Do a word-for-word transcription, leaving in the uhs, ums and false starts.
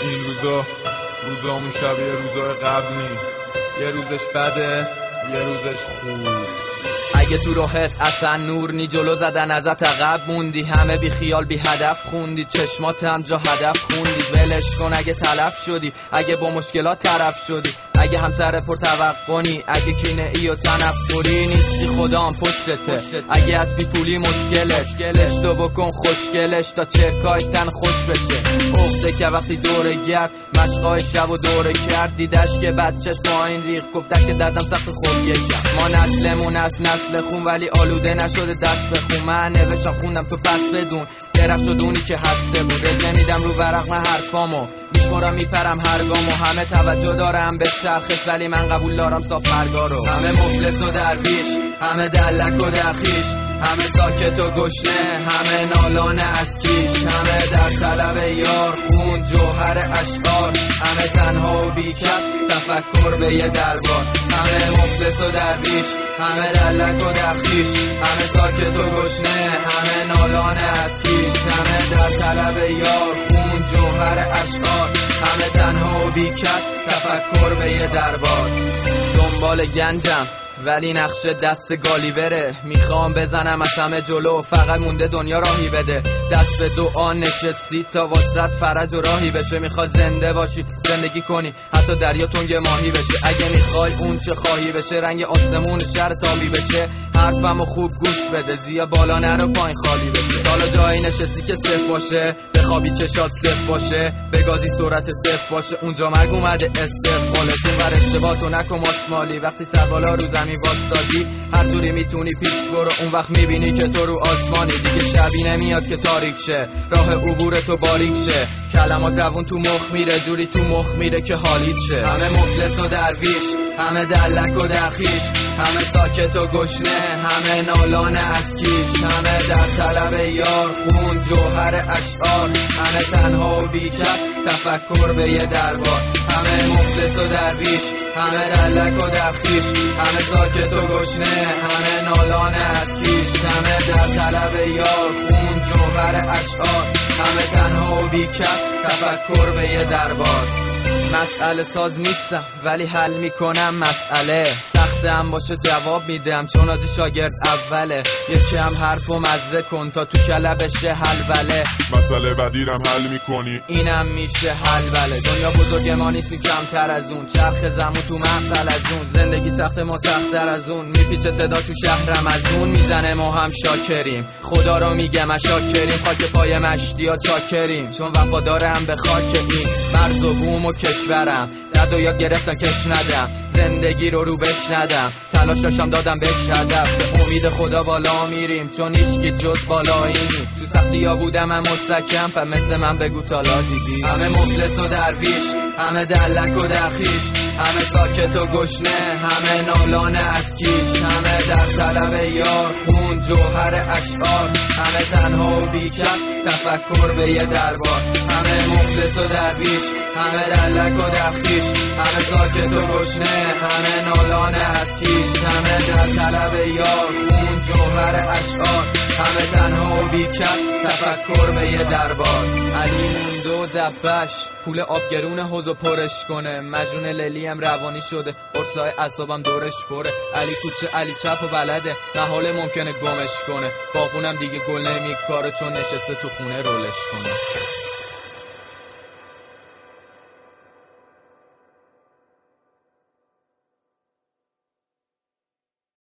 این روزا روزامون شبیه روزای قبل نی، یه روزش بده یه روزش خوب. اگه تو راهت اصلا نور نی، جلو زدن ازت عقب موندی، همه بی خیال بی هدف خوندی، چشمات هم جا هدف خوندی. ولش کن اگه تلف شدی، اگه با مشکلات طرف شدی، اگه همسر پر توقعی، اگه کینه ای و تنفری نیستی خدام پشتته. اگه از بی پولی مشکلش تو بکن خوشگلش تا چرکای تن خوش بشه. اخته که وقتی دوره گرد مشقای شب و دوره کرد، دیدش که بچهش پایین ریخ گفتش که دردم سخت خوب یکم. ما نسلمون از نسل خون ولی آلوده نشده دست بخون. من نوشتم خوندم تو پس بدون درخت شدونی که هسته بود. رد نمیدم رو ورق من حرفامو میشمارم میپرم هر گامو. همه توجه دارم به چرخش ولی من قبول دارم صاف مرگارو. همه مفلس و درویش، همه دلک و درخیش، همه ساکت و گشنه، همه نالانه از کیش، همه در طلب یار خون جوهر اشعار، همه تنها و بیکس تفکر به یه دربار. همه مفلس و درویش، همه دلک و درخیش، همه ساکت و گشنه، همه نالانه از کیش، همه در طلب یار خون جوهر اشعار، همه تنها و بیکس تفکر به یه دربار. دنبال گنجم ولی نقش دست گالیوره، میخوام بزنم از همه جلو فقط مونده دنیا راهی بده. دست به دعا نشستی تا واسط فرج و راهی بشه. میخوای زنده باشی زندگی کنی حتی دریا تنگ ماهی بشه. اگه میخوای اون چه خواهی بشه، رنگ آسمون شهر تابی بشه. حرفمو خوب گوش بده زیاد بالا نرو پایین خالی بشه. حالا جایی نشستی که صف باشه، بخوابی چشات صف باشه، بگازی صورت صف باشه، اونجا مرگ اومده استقبالتون بر اشتباهتو نکن ماسمالی. وقتی سر بالا رو زمین واسطادی هر طوری میتونی پیش برو، اون وقت میبینی که تو رو آسمانی. دیگه شبی نمیاد که تاریک شه، راه عبور تو باریک شه. کلمات روون تو مخ میره، جوری تو مخ میره که حالیت شه. همه مفلس و درویش، همه دلک و درخیش، همه ساکت و گشنه، همه نالانه از کیش، همه در طلب یار خون جوهر اشعار، همه تنها و بیکس تفکر به یه دربار. همه مفلس و درویش، همه دلک و درخیش، همه ساکت و گشنه، همه نالانه از کیش، همه در طلب یار خون جوهر اشعار، همه تنها و بیکس تفکر به یه دربار. مسئله ساز نیستم ولی حل میکنم مسئله. سختم باشه جواب میدم چون آج شاگرد اوله. یکی هم حرف و مزه کن تا تو کله بشه حلوله. مسئله بدیرم حل میکنی اینم میشه حلوله. دنیا بزرگ ما نیستی کمتر از اون، چرخ زمون تو مغزل از اون. زندگی سخت ما سخت‌تر از اون، میپیچه صدا تو شهرم از اون. میزنه ما هم شاکریم، خدا رو میگم شاکریم. خاک پای مشتیا چاکریم چون وفادارم به خاک این مرز و بوم و کشورم. دد و یاد گرفتم کش ندم، زندگی رو رو بش ندم، تلاشاشم دادم بهش هدف. به امید خدا بالا میریم چون هیچکی جز بالایی نی. تو سختی ها بودم هم مستکم پر مثل من بگو تالا دیدی. همه مفلس و درویش، همه دلک و درخیش، همه ساکت و گشنه، همه نالانه از کیش، همه در طلب یار خون جوهر اشعار، همه تنها و بیکس تفکر به یه دربار. همه مفلس و درویش، همه دلک و درخیش، همه ساکت و گشنه، همه نالانه از کیش، همه در طلب یار خون جوهر اشعار، همه تنها و بیکس تفکر به یه دربار. علی مونده و دبش پول آبگرون حوضو پرش کنه. مجنون لیلی هم روانی شده، قرصای اعصابم دورش پره. علی کوچه علی چپ و بلده، محال ممکنه گمش کنه. باغونم دیگه گل نمیکاره چون نشسته تو خونه رولش کنه.